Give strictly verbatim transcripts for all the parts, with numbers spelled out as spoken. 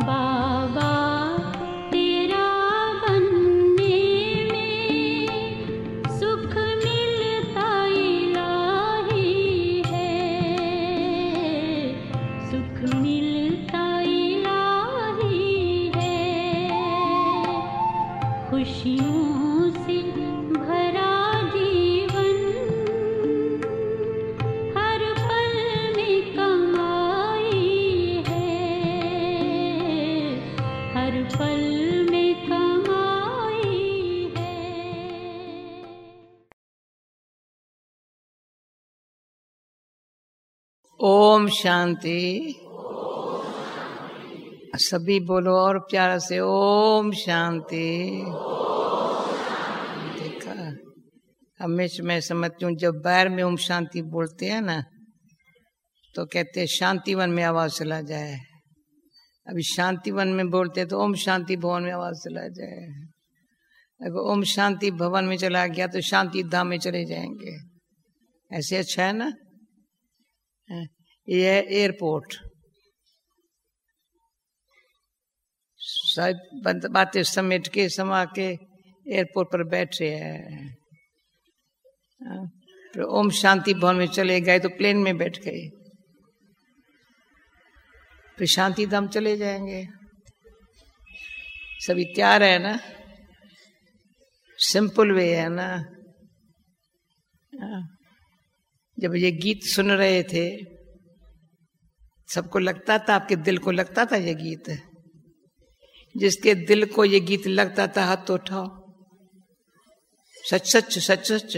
बाबा तेरा बनने में सुख मिलता इलाही है, सुख मिलता इलाही है। खुशियों से भरा जीवन हर पल में कमाई है, हर पल में कमाई है। ओम शांति। सभी बोलो और प्यारा से ओम शांति। देखा, हमेशा मैं समझती हूँ जब बाहर में ओम शांति बोलते हैं ना तो कहते हैं शांतिवन में आवाज चला जाए। अभी शांतिवन में बोलते तो ओम शांति भवन में आवाज चला जाए। अगर ओम शांति भवन में चला गया तो शांति धाम में चले जाएंगे। ऐसे अच्छा है ना। ये है एयरपोर्ट। शायद बातें समेट के समा के एयरपोर्ट पर बैठे हैं। फिर ओम शांति भवन में चले गए तो प्लेन में बैठ गए, फिर शांति धाम चले जाएंगे। सभी तैयार है ना। सिंपल वे है ना। जब ये गीत सुन रहे थे सबको लगता था, आपके दिल को लगता था ये गीत। जिसके दिल को ये गीत लगता था हाथ तो उठाओ। सच सच सच सच।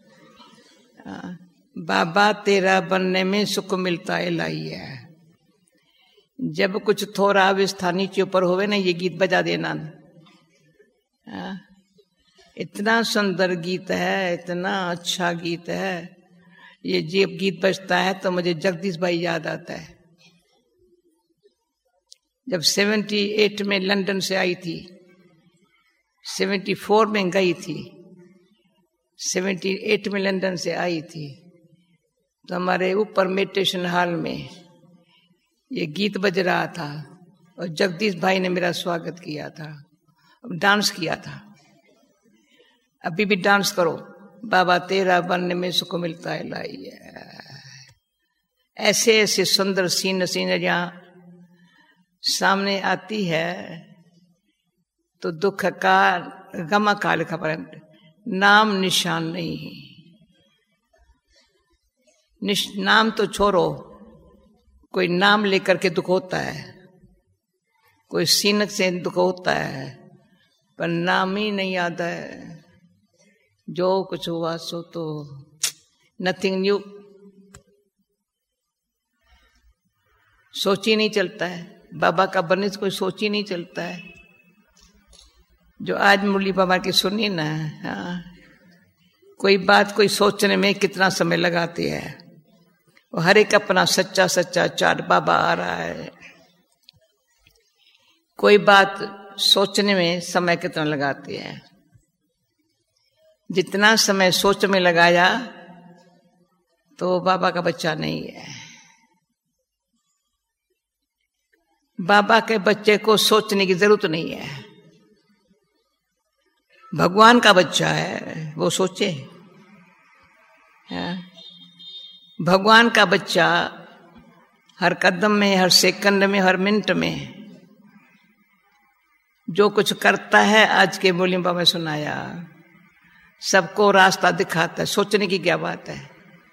बाबा तेरा बनने में सुख मिलता इलाही है। जब कुछ थोड़ा अवस्था नीचे ऊपर होवे ना ये गीत बजा देना। आ, इतना सुंदर गीत है, इतना अच्छा गीत है। ये जब गीत बजता है तो मुझे जगदीश भाई याद आता है। जब अठहत्तर में लंदन से आई थी, चौहत्तर में गई थी, अठहत्तर में लंदन से आई थी, तो हमारे ऊपर मेडिटेशन हॉल में ये गीत बज रहा था और जगदीश भाई ने मेरा स्वागत किया था, डांस किया था। अभी भी डांस करो। बाबा तेरा बनने में सुख मिलता है लाई है। ऐसे ऐसे सुंदर सीन सीनरियां सामने आती है तो दुख का गमा काल का परंत नाम निशान नहीं। निश, नाम तो छोड़ो, कोई नाम लेकर के दुख होता है, कोई सीनक से दुख होता है, पर नाम ही नहीं याद है। जो कुछ हुआ सो तो नथिंग न्यू। सोच ही नहीं चलता है। बाबा का बनने से कोई सोच ही नहीं चलता है। जो आज मुरली बाबा की सुनी ना, हाँ, कोई बात कोई सोचने में कितना समय लगाते हैं। वो हर एक अपना सच्चा सच्चा चाट बाबा आ रहा है। कोई बात सोचने में समय कितना लगाते हैं। जितना समय सोच में लगाया तो बाबा का बच्चा नहीं है। बाबा के बच्चे को सोचने की जरूरत नहीं है। भगवान का बच्चा है, वो सोचे। भगवान का बच्चा हर कदम में, हर सेकंड में, हर मिनट में जो कुछ करता है, आज के मूल्य बाबा में सुनाया, सबको रास्ता दिखाता है। सोचने की क्या बात है।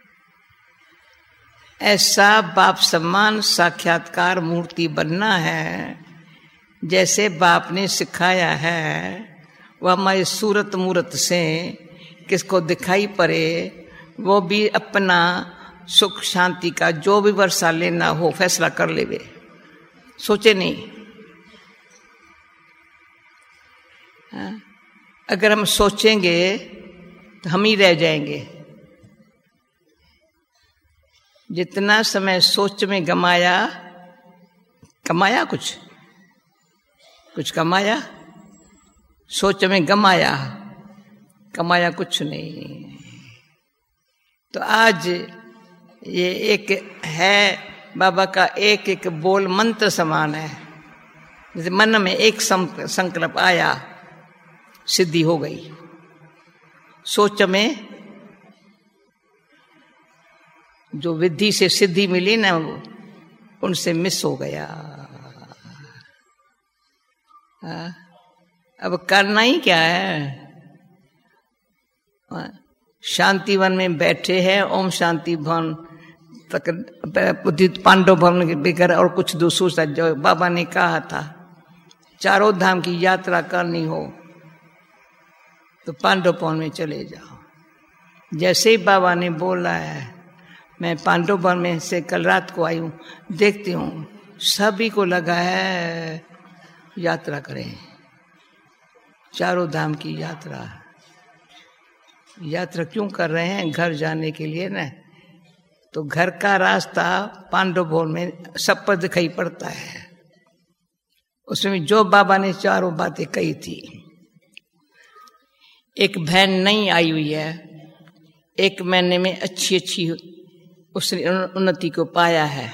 ऐसा बाप सम्मान साक्षात्कार मूर्ति बनना है जैसे बाप ने सिखाया है। वह हमारी सूरत मूरत से किसको दिखाई पड़े, वो भी अपना सुख शांति का जो भी वर्षा लेना हो फैसला कर लेवे, सोचे नहीं। हाँ? अगर हम सोचेंगे तो हम ही रह जाएंगे। जितना समय सोच में गमाया, कमाया कुछ कुछ कमाया, सोच में गमाया, कमाया कुछ नहीं। तो आज ये एक है बाबा का एक एक बोल मंत्र समान है। जैसे मन में एक संकल्प आया, सिद्धि हो गई। सोच में जो विधि से सिद्धि मिली ना, वो उनसे मिस हो गया। आ, अब करना ही क्या है। शांति वन में बैठे हैं, ओम शांति भवन तक पांडव भवन के बगैर और कुछ दूसरा जो बाबा ने कहा था, चारों धाम की यात्रा करनी हो तो पांडव भवन में चले जाओ। जैसे ही बाबा ने बोला है, मैं पांडव भवन में से कल रात को आई हूँ, देखती हूँ सभी को लगा है यात्रा करें, चारों धाम की यात्रा। यात्रा क्यों कर रहे हैं? घर जाने के लिए ना। तो घर का रास्ता पांडव भवन में सब पर दिखाई पड़ता है। उसमें जो बाबा ने चारों बातें कही थी, एक बहन नई आई हुई है, एक महीने में अच्छी अच्छी उसने उन्नति को पाया है।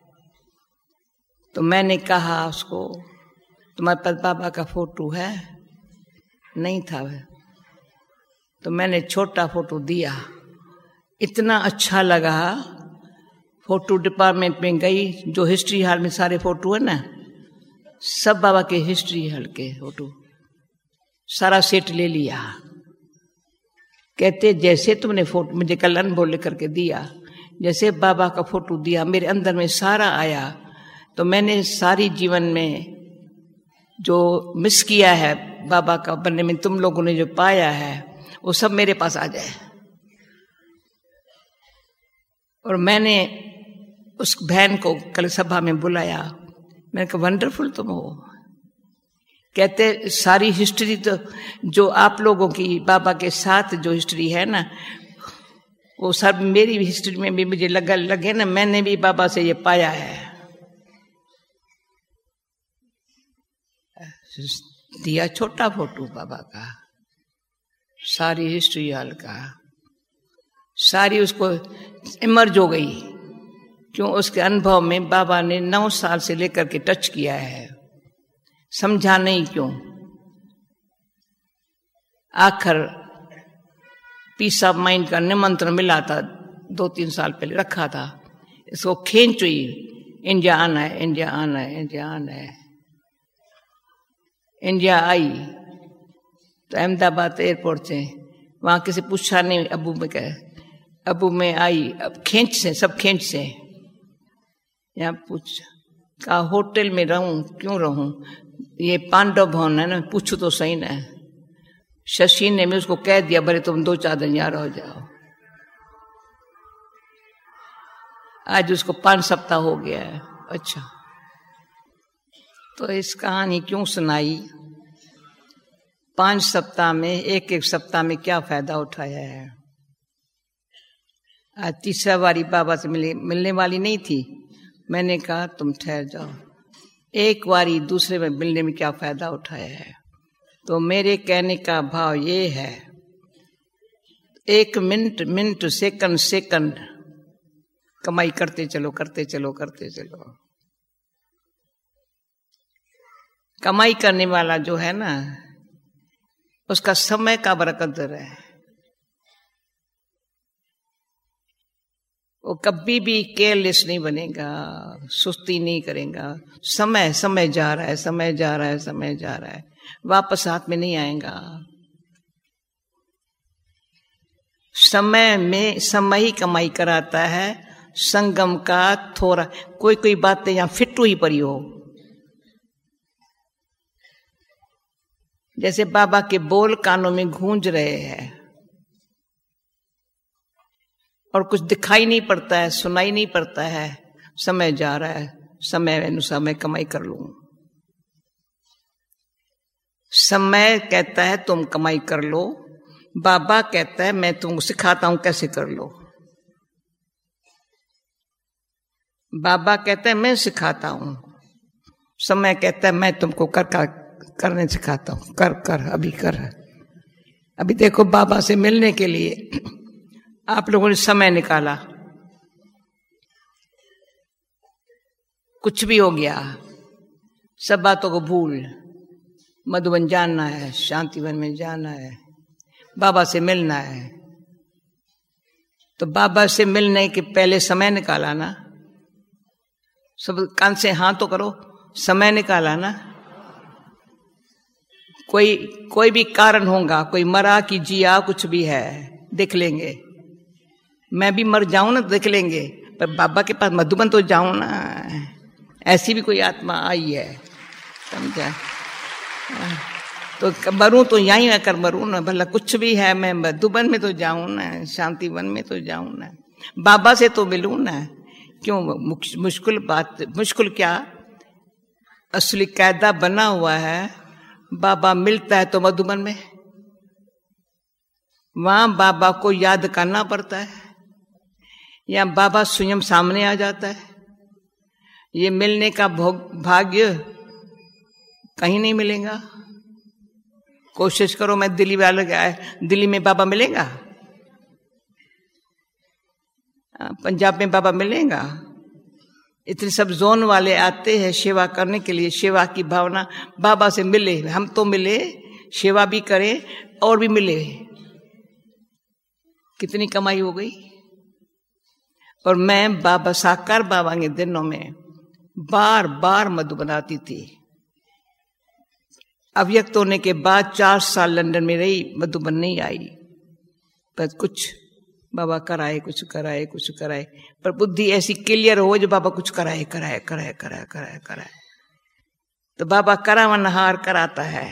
तो मैंने कहा उसको, तुम्हारे पास बाबा का फोटो है? नहीं था वह। तो मैंने छोटा फोटो दिया, इतना अच्छा लगा। फोटो डिपार्टमेंट में गई, जो हिस्ट्री हॉल में सारे फोटो है ना, सब बाबा के हिस्ट्री हॉल के फोटो सारा सेट ले लिया। कहते जैसे तुमने फोटो मुझे कल अनुभव लिख करके दिया, जैसे बाबा का फोटो दिया मेरे अंदर में सारा आया। तो मैंने सारी जीवन में जो मिस किया है बाबा का बनने में, तुम लोगों ने जो पाया है, वो सब मेरे पास आ जाए। और मैंने उस बहन को कल सभा में बुलाया, मैंने कहा वंडरफुल तुम हो। कहते सारी हिस्ट्री तो जो आप लोगों की बाबा के साथ जो हिस्ट्री है ना, वो सब मेरी हिस्ट्री में भी मुझे लगा लगे ना, मैंने भी बाबा से ये पाया है। दिया छोटा फोटो बाबा का, सारी हिस्ट्री हाल का, सारी उसको इमर्ज हो गई। क्यों? उसके अनुभव में बाबा ने नौ साल से लेकर के टच किया है, समझा नहीं क्यों। आखिर पीस ऑफ माइंड का निमंत्रण मिला था, दो तीन साल पहले रखा था, इसको खींच हुई, इंडिया आना है, इंडिया आना है, इंडिया आना है। इंडिया आई तो अहमदाबाद एयरपोर्ट से, वहां किसी पूछा नहीं, अबू में कहे, अबू में आई, अब खींच से, सब खींच से। यहाँ पूछ कहा होटल में रहूं, क्यों रहूं, ये पांडव भवन है ना, पूछो तो सही ना। शशि ने भी उसको कह दिया, भले तुम दो चार दिन यहाँ रह जाओ। आज उसको पांच सप्ताह हो गया है। अच्छा, तो इस कहानी क्यों सुनाई? पांच सप्ताह में, एक एक सप्ताह में क्या फायदा उठाया है। आज तीसरा बारी बाबा से मिले, मिलने वाली नहीं थी। मैंने कहा तुम ठहर जाओ, एक बारी दूसरे में मिलने में क्या फायदा उठाया है। तो मेरे कहने का भाव ये है, एक मिनट मिनट सेकंड सेकंड कमाई करते चलो, करते चलो, करते चलो। कमाई करने वाला जो है ना, उसका समय का बड़ा कदर है। वो कभी भी केयरलेस नहीं बनेगा, सुस्ती नहीं करेगा। समय समय जा रहा है, समय जा रहा है, समय जा रहा है, वापस हाथ में नहीं आएगा। समय में समय ही कमाई कराता है। संगम का थोड़ा कोई कोई बातें यहां फिट हुई पड़ी हो, जैसे बाबा के बोल कानों में गूंज रहे हैं और कुछ दिखाई नहीं पड़ता है, सुनाई नहीं पड़ता है। समय जा रहा है, समय अनुसार मैं कमाई कर लूं। समय कहता है तुम कमाई कर लो, बाबा कहता है मैं तुमको सिखाता हूं कैसे कर लो। बाबा कहता है मैं सिखाता हूं, समय कहता है मैं तुमको कर कर करने सिखाता हूं, कर कर अभी कर। अभी देखो बाबा से मिलने के लिए आप लोगों ने समय निकाला, कुछ भी हो गया, सब बातों को भूल, मधुबन जानना है, शांतिवन में जाना है, बाबा से मिलना है। तो बाबा से मिलने के पहले समय निकाला ना, सब कान से हाँ तो करो, समय निकाला ना। कोई कोई भी कारण होगा, कोई मरा कि जिया, कुछ भी है, देख लेंगे। मैं भी मर जाऊं ना तो देख लेंगे, पर बाबा के पास मधुबन तो जाऊं ना। ऐसी भी कोई आत्मा आई है, समझा? तो मरूं तो यहीं आकर मरूं ना, भला कुछ भी है, मैं मधुबन में तो जाऊं ना, शांतिवन में तो जाऊं ना, बाबा से तो मिलूं ना। क्यों मुश्किल बात? मुश्किल क्या, असली कायदा बना हुआ है। बाबा मिलता है तो मधुबन में, वहां बाबा को याद करना पड़ता है, या बाबा स्वयं सामने आ जाता है। ये मिलने का भाग्य कहीं नहीं मिलेगा। कोशिश करो, मैं दिल्ली वाले गया, दिल्ली में बाबा मिलेगा, पंजाब में बाबा मिलेगा। इतने सब जोन वाले आते हैं सेवा करने के लिए, सेवा की भावना, बाबा से मिले, हम तो मिले, सेवा भी करें और भी मिले, कितनी कमाई हो गई। और मैं बाबा साकार बाबा के दिनों में बार बार मधुबन आती थी। अव्यक्त होने के बाद चार साल लंदन में रही, मधुबन नहीं आई, पर कुछ बाबा कराए, कुछ कराए, कुछ कराए, पर बुद्धि ऐसी क्लियर हो जो बाबा कुछ कराए कराए कराए कराए कराए कराए। तो बाबा करावनहार कराता है,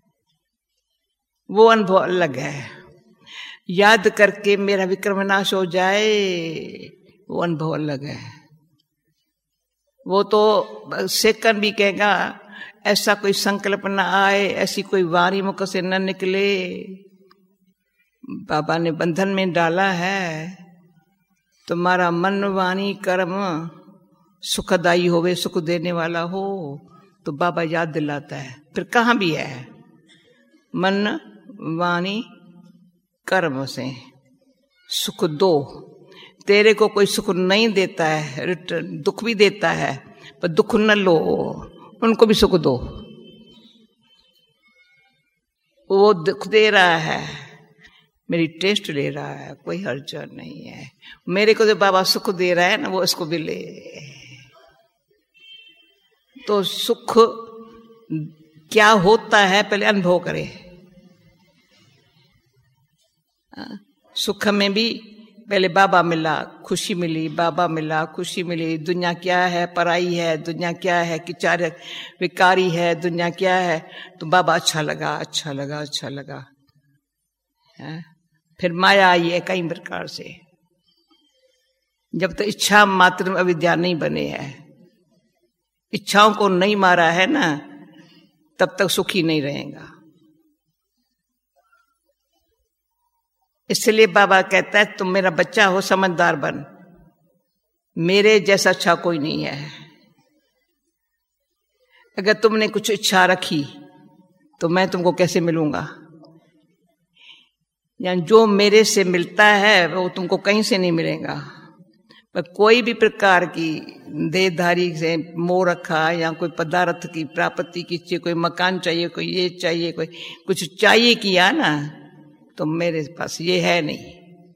वो अनुभव अलग है। याद करके मेरा विक्रम नाश हो जाए, वो अनुभव अलग है। वो तो सेकंड भी कहेगा, ऐसा कोई संकल्प न आए, ऐसी कोई वाणी मुख से न निकले, बाबा ने बंधन में डाला है। तुम्हारा मन वाणी कर्म सुखदायी होवे, सुख देने वाला हो, तो बाबा याद दिलाता है। फिर कहाँ भी है, मन वाणी कर्म से सुख दो। तेरे को कोई सुख नहीं देता है, रिटर्न दुख भी देता है, पर दुख न लो, उनको भी सुख दो। वो दुख दे रहा है, मेरी टेस्ट ले रहा है, कोई हर्ज नहीं है। मेरे को जो बाबा सुख दे रहा है ना, वो इसको भी ले। तो सुख क्या होता है पहले अनुभव करे। सुख में भी पहले बाबा मिला, खुशी मिली, बाबा मिला, खुशी मिली। दुनिया क्या है, पराई है, दुनिया क्या है, किचार विकारी है, दुनिया क्या है, तो बाबा अच्छा लगा, अच्छा लगा, अच्छा लगा। है? फिर माया आई है कई प्रकार से। जब तक इच्छा मात्र अविद्या नहीं बने है, इच्छाओं को नहीं मारा है ना, तब तक सुखी नहीं रहेगा। इसलिए बाबा कहता है, तुम मेरा बच्चा हो, समझदार बन, मेरे जैसा अच्छा कोई नहीं है। अगर तुमने कुछ इच्छा रखी तो मैं तुमको कैसे मिलूंगा? यानी जो मेरे से मिलता है वो तुमको कहीं से नहीं मिलेगा। पर कोई भी प्रकार की देहधारी से मोह रखा, या कोई पदार्थ की प्राप्ति की चाहिए, कोई मकान चाहिए, कोई ये चाहिए, कोई कुछ चाहिए किया ना, तो मेरे पास ये है नहीं।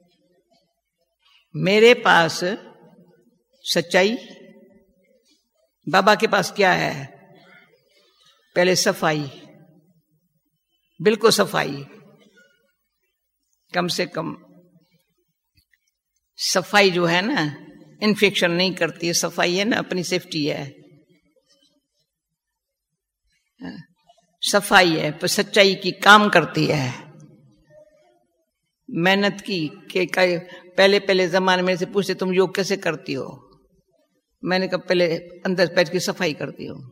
मेरे पास सच्चाई, बाबा के पास क्या है? पहले सफाई, बिल्कुल सफाई, कम से कम सफाई जो है ना, इन्फेक्शन नहीं करती है, सफाई है ना, अपनी सेफ्टी है, सफाई है, पर सच्चाई की काम करती है, मेहनत की। के पहले पहले जमाने में से पूछते, तुम योग कैसे करती हो? मैंने कहा पहले अंदर बैठ के सफाई करती हूँ।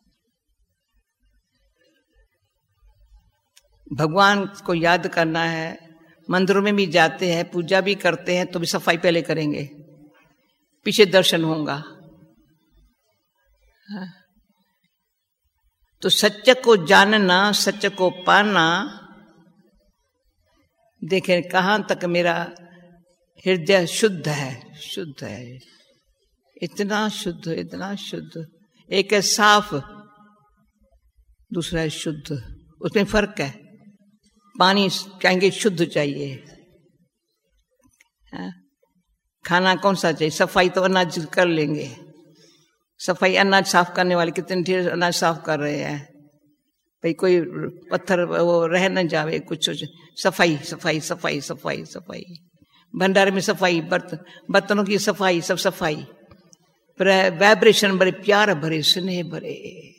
भगवान को याद करना है, मंदिरों में भी जाते हैं, पूजा भी करते हैं, तो भी सफाई पहले करेंगे, पीछे दर्शन होगा। तो सत्य को जानना, सत्य को पाना, देखें कहां तक मेरा हृदय शुद्ध है, शुद्ध है, इतना शुद्ध, इतना शुद्ध। एक है साफ, दूसरा है शुद्ध। उसमें फर्क है। पानी कहेंगे शुद्ध चाहिए, हाँ? खाना कौन सा चाहिए? सफाई तो अनाज कर लेंगे, सफाई अनाज साफ करने वाले कितने ढेर अनाज साफ कर रहे हैं भाई, कोई पत्थर वो रह न जावे, कुछ सफाई सफाई सफाई सफाई सफाई, भंडारे में सफाई, बर्तन बर्तनों की सफाई, सब सफाई, वाइब्रेशन बड़े प्यार भरे, स्नेह भरे।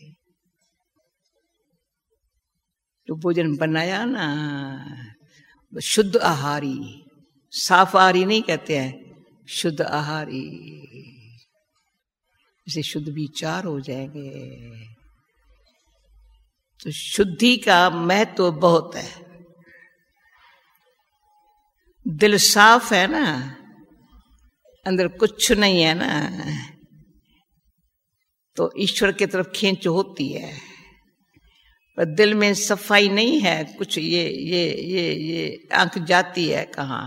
जो भोजन बनाया ना, शुद्ध आहारी, साफ आहारी नहीं कहते हैं, शुद्ध आहारी, इसे शुद्ध विचार हो जाएंगे। तो शुद्धि का महत्व तो बहुत है। दिल साफ है ना, अंदर कुछ नहीं है ना, तो ईश्वर की तरफ खींच होती है। पर दिल में सफाई नहीं है, कुछ ये ये ये ये आंख जाती है कहाँ?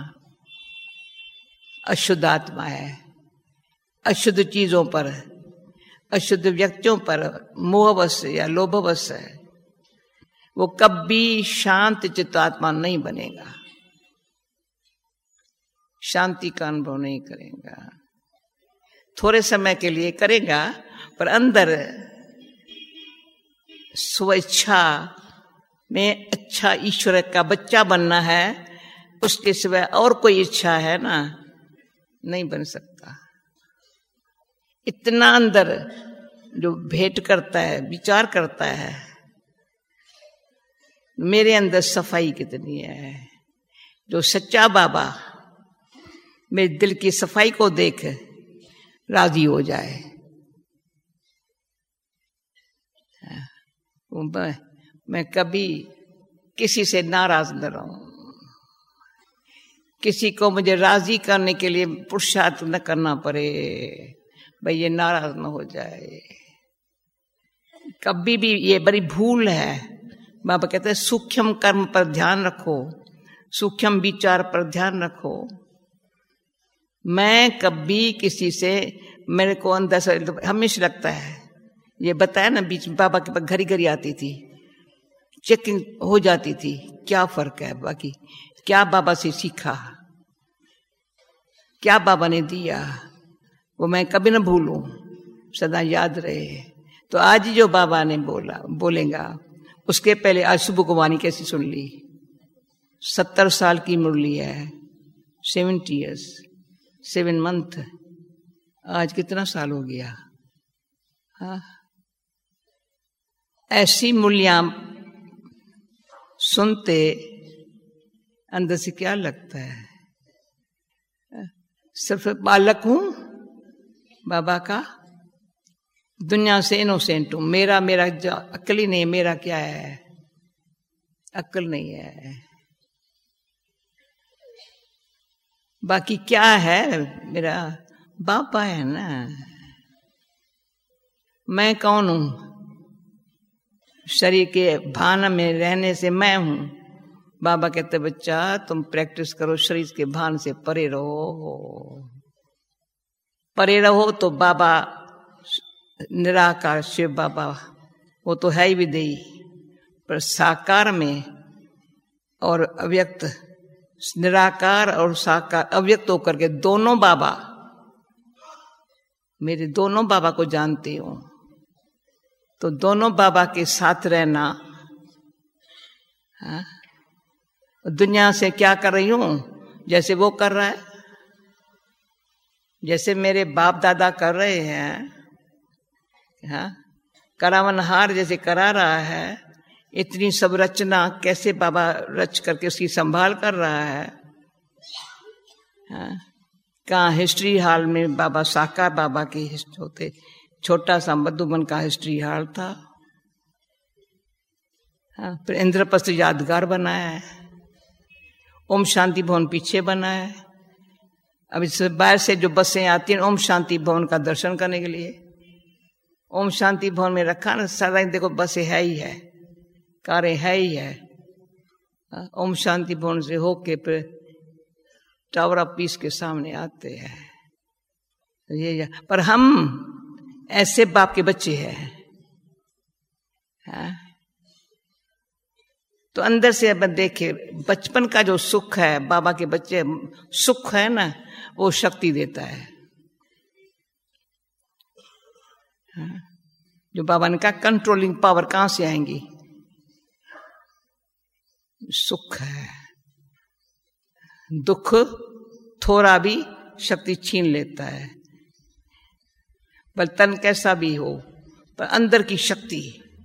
अशुद्ध आत्मा है, अशुद्ध चीजों पर, अशुद्ध व्यक्तियों पर मोहवश या लोभवश है, वो कभी शांत चित्त आत्मा नहीं बनेगा, शांति का अनुभव नहीं करेगा। थोड़े समय के लिए करेगा, पर अंदर स्वेच्छा में अच्छा ईश्वर का बच्चा बनना है, उसके सिवाय और कोई इच्छा है ना, नहीं बन सकता। इतना अंदर जो भेंट करता है, विचार करता है, मेरे अंदर सफाई कितनी है। जो सच्चा बाबा मेरे दिल की सफाई को देख राजी हो जाए, मैं, मैं कभी किसी से नाराज न रहूं, किसी को मुझे राजी करने के लिए पुरुषार्थ न करना पड़े, भाई ये नाराज न हो जाए। कभी भी ये बड़ी भूल है। बाबा कहते हैं सूक्ष्म कर्म पर ध्यान रखो, सूक्ष्म विचार पर ध्यान रखो। मैं कभी किसी से, मेरे को अंदर से हमेशा लगता है, ये बताया ना बीच में बाबा के पास घड़ी घड़ी आती थी, चेकिंग हो जाती थी, क्या फर्क है, बाकी क्या बाबा से सीखा, क्या बाबा ने दिया, वो मैं कभी ना भूलूं, सदा याद रहे। तो आज जो बाबा ने बोला बोलेगा, उसके पहले आज सुबह को वाणी कैसी सुन ली। सत्तर साल की मुरली है, सेवेंटी ईयर्स सेवन मंथ, आज कितना साल हो गया। हाँ, ऐसी मूल्यां सुनते अंदर से क्या लगता है, सिर्फ बालक हूं बाबा का, दुनिया से इनोसेंट हूं, मेरा मेरा अक्ल ही नहीं, मेरा क्या है, अक्ल नहीं है। बाकी क्या है, मेरा बाबा है ना। मैं कौन हूं? शरीर के भान में रहने से मैं हूं। बाबा कहते बच्चा तुम प्रैक्टिस करो, शरीर के भान से परे रहो, परे रहो तो बाबा निराकार शिव बाबा वो तो है ही विदेही, पर साकार में और अव्यक्त, निराकार और साकार अव्यक्त होकर के दोनों बाबा, मेरे दोनों बाबा को जानती हूं। तो दोनों बाबा के साथ रहना, हाँ? दुनिया से क्या कर रही हूं, जैसे वो कर रहा है, जैसे मेरे बाप दादा कर रहे हैं, हाँ? करावनहार जैसे करा रहा है, इतनी सब रचना कैसे बाबा रच करके उसकी संभाल कर रहा है। हाँ? कहाँ हिस्ट्री हॉल में बाबा साकार बाबा की होते, छोटा सा मधुबन का हिस्ट्री हॉल था। हाँ, फिर इंद्रप्रस्थ यादगार बनाया है, ओम शांति भवन पीछे बना है। अब इस बाहर से जो बसें आती हैं ओम शांति भवन का दर्शन करने के लिए, ओम शांति भवन में रखा ना, सारा देखो बसें है ही है, कारें है ही है। ओम शांति भवन से होके फिर टावर ऑफ पीस के सामने आते हैं। ये पर हम ऐसे बाप के बच्चे हैं, हाँ? तो अंदर से अब देखे बचपन का जो सुख है, बाबा के बच्चे सुख है ना, वो शक्ति देता है। हाँ? जो बाबा ने कहा कंट्रोलिंग पावर कहां से आएंगी? सुख है। दुख थोड़ा भी शक्ति छीन लेता है, बल तन कैसा भी हो, पर अंदर की शक्ति।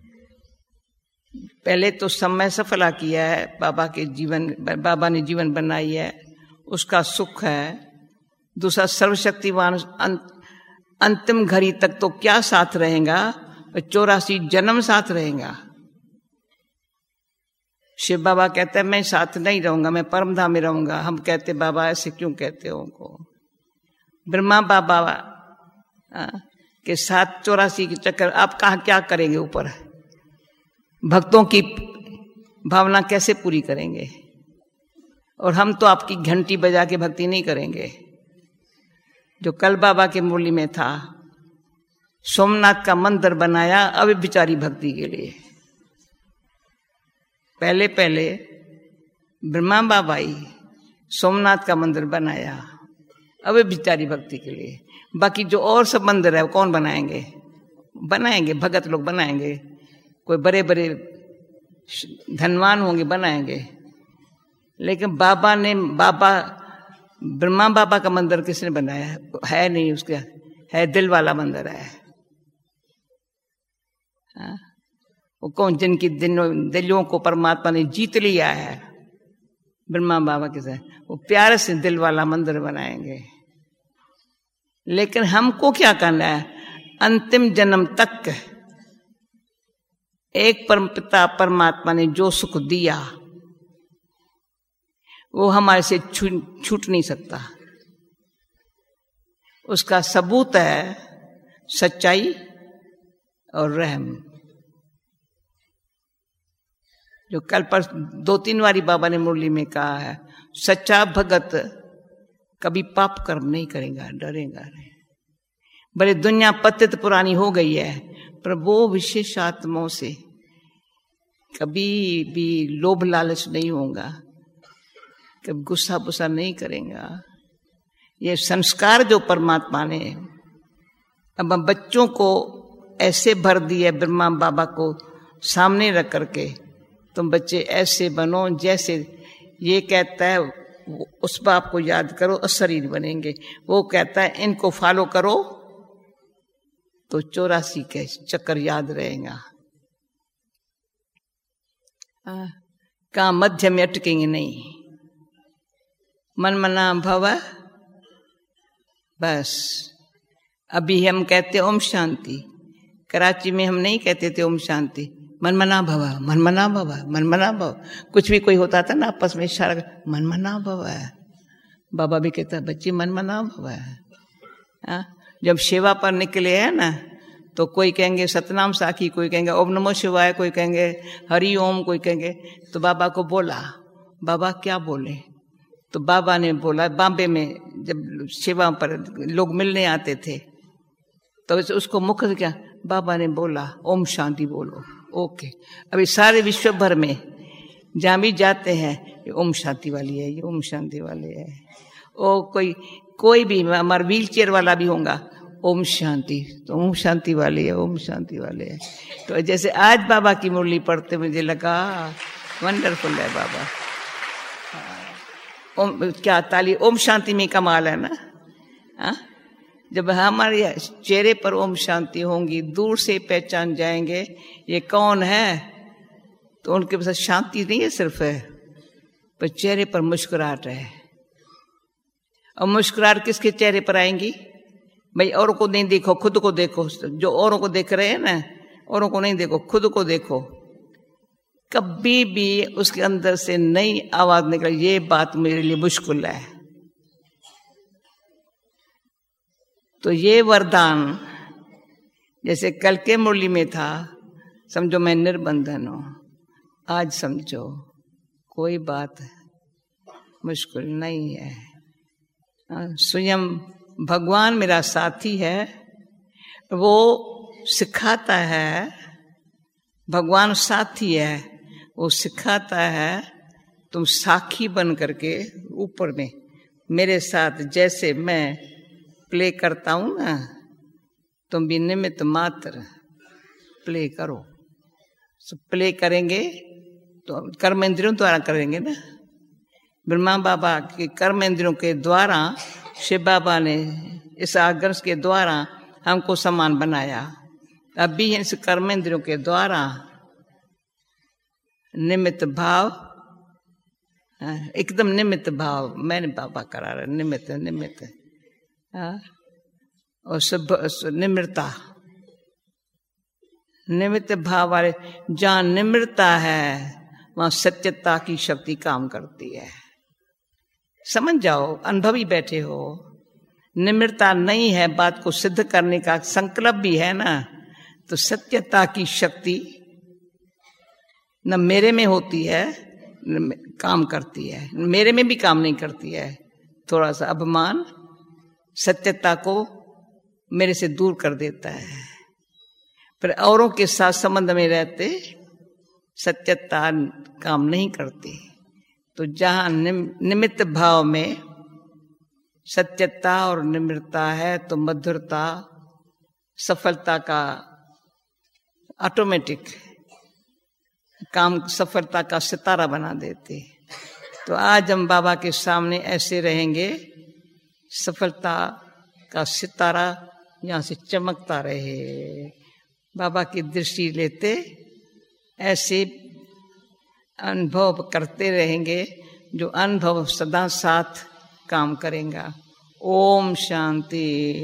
पहले तो समय सफला किया है बाबा के जीवन, बाबा ने जीवन बनाई है, उसका सुख है। दूसरा सर्वशक्तिवान अं, अंतिम घड़ी तक तो क्या साथ रहेगा, चौरासी जन्म साथ रहेगा। शिव बाबा कहते हैं मैं साथ नहीं रहूंगा, मैं परमधाम में रहूंगा। हम कहते बाबा ऐसे क्यों कहते हो उनको? ब्रह्मा बाबा आ, के साथ चौरासी के चक्कर, आप कहा क्या करेंगे ऊपर? भक्तों की भावना कैसे पूरी करेंगे? और हम तो आपकी घंटी बजा के भक्ति नहीं करेंगे। जो कल बाबा के मुरली में था, सोमनाथ का मंदिर बनाया अव्यभिचारी भक्ति के लिए। पहले पहले ब्रह्मा बाबा ही सोमनाथ का मंदिर बनाया अव्यभिचारी भक्ति के लिए। बाकी जो और सब मंदिर है वो कौन बनाएंगे? बनाएंगे भगत लोग बनाएंगे, कोई बड़े बड़े धनवान होंगे बनाएंगे। लेकिन बाबा ने, बाबा ब्रह्मा बाबा का मंदिर किसने बनाया है? नहीं, उसका है दिल वाला मंदिर है। हाँ? वो कौन? जिनकी दिलों को परमात्मा ने जीत लिया है, ब्रह्मा बाबा के साथ, वो प्यारे से दिल वाला मंदिर बनाएंगे। लेकिन हमको क्या करना है? अंतिम जन्म तक एक परम पिता परमात्मा ने जो सुख दिया वो हमारे से छूट नहीं सकता। उसका सबूत है सच्चाई और रहम। जो कल पर दो तीन बारी बाबा ने मुरली में कहा है, सच्चा भगत कभी पाप कर्म नहीं करेगा, डरेगा नहीं। भले दुनिया पतित पुरानी हो गई है, पर वो विशेष आत्माओं से कभी भी लोभ लालच नहीं होगा, कभी गुस्सा बुस्सा नहीं करेगा। ये संस्कार जो परमात्मा ने अब बच्चों को ऐसे भर दिए, ब्रह्मा बाबा को सामने रख करके, तुम बच्चे ऐसे बनो जैसे ये कहता है, उस बाप को याद करो और शरीर बनेंगे। वो कहता है इनको फॉलो करो तो चौरासी के चक्कर याद रहेगा। कहाँ मध्य में अटकेंगे नहीं। मन मना भव, बस। अभी हम कहते ओम शांति, कराची में हम नहीं कहते थे ओम शांति, मन मना भव, मन मना भव, मन मना भव। कुछ भी कोई होता था ना आपस में इशारा, मन मना भव। बाबा भी कहता बच्ची मन मना भव। जब सेवा पर निकले हैं ना, तो कोई कहेंगे सतनाम साखी, कोई कहेंगे ओम नमो शिवाय, कोई कहेंगे हरि ओम, कोई कहेंगे। तो बाबा को बोला, बाबा क्या बोले? तो बाबा ने बोला, बॉम्बे में जब सेवा पर लोग मिलने आते थे तो उसको मुख से क्या बाबा ने बोला, ओम शांति बोलो। ओके, अभी सारे विश्व भर में जहाँ भी जाते हैं ये ओम शांति वाली है, ये ओम शांति वाली है। ओ कोई कोई भी हमारा व्हील चेयर वाला भी होगा, ओम शांति, तो ओम शांति वाली है, ओम शांति वाले है। तो जैसे आज बाबा की मुरली पढ़ते मुझे लगा वंडरफुल है बाबा। ओम क्या ताली, ओम शांति में कमाल है ना। हा? जब हमारे चेहरे पर ओम शांति होंगी, दूर से पहचान जाएंगे ये कौन है। तो उनके पास शांति नहीं है सिर्फ है, पर चेहरे पर मुस्कुराहट है। और मुस्कुराहट किसके चेहरे पर आएंगी? भाई औरों को नहीं देखो, खुद को देखो। जो औरों को देख रहे हैं ना, औरों को नहीं देखो, खुद को देखो। कभी भी उसके अंदर से नई आवाज निकले, ये बात मेरे लिए मुश्किल है। तो ये वरदान जैसे कल के मुरली में था, समझो मैं निर्बंधन हूं, आज समझो कोई बात मुश्किल नहीं है। स्वयं भगवान मेरा साथी है, वो सिखाता है। भगवान साथी है, वो सिखाता है तुम साखी बन करके ऊपर में मेरे साथ जैसे मैं प्ले करता हूं ना, तुम भी निमित्त मात्र प्ले करो। सब प्ले करेंगे तो कर्म इंद्रियों द्वारा करेंगे ना। ब्रह्मा बाबा के कर्म इंद्रियों के द्वारा शिव बाबा ने इस आदर्श के द्वारा हमको समान बनाया। अब भी इस कर्म इंद्रियों के द्वारा निमित्त भाव, एकदम निमित्त भाव, मैंने बाबा करा रहा निमित्त निमित्त और सब निम्रता, निमित्त भाव वाले जहां निम्रता है वहां सत्यता की शक्ति काम करती है। समझ जाओ, अनुभवी बैठे हो। निम्रता नहीं है, बात को सिद्ध करने का संकल्प भी है ना, तो सत्यता की शक्ति न मेरे में होती है न काम करती है, मेरे में भी काम नहीं करती है। थोड़ा सा अभिमान सत्यता को मेरे से दूर कर देता है, पर औरों के साथ संबंध में रहते सत्यता काम नहीं करती। तो जहां निमित्त भाव में सत्यता और निम्रता है तो मधुरता सफलता का ऑटोमेटिक काम, सफलता का सितारा बना देते। तो आज हम बाबा के सामने ऐसे रहेंगे, सफलता का सितारा यहाँ से चमकता रहे। बाबा की दृष्टि लेते ऐसे अनुभव करते रहेंगे, जो अनुभव सदा साथ काम करेगा। ओम शांति।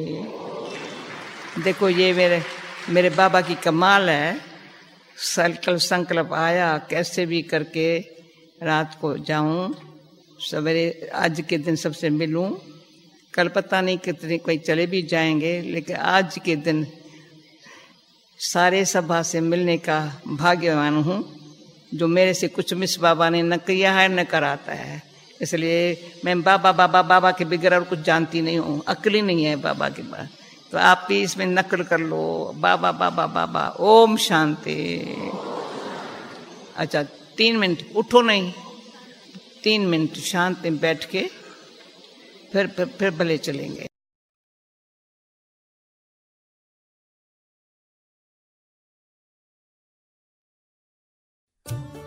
देखो ये मेरे मेरे बाबा की कमाल है। संकल्प संकल्प आया कैसे भी करके रात को जाऊं, सवेरे आज के दिन सबसे मिलूं। कल पता नहीं कितने कोई चले भी जाएंगे, लेकिन आज के दिन सारे सभा से मिलने का भाग्यवान हूँ, जो मेरे से कुछ मिस बाबा ने न किया है न कराता है। इसलिए मैं बाबा बाबा बाबा के बगैर और कुछ जानती नहीं हूँ, अक्ल ही नहीं है बाबा के पास। तो आप भी इसमें नकल कर लो, बाबा बाबा बाबा। ओम शांति। अच्छा तीन मिनट उठो नहीं, तीन मिनट शांति में बैठ के फिर फिर, फिर भले चलेंगे। Thank you.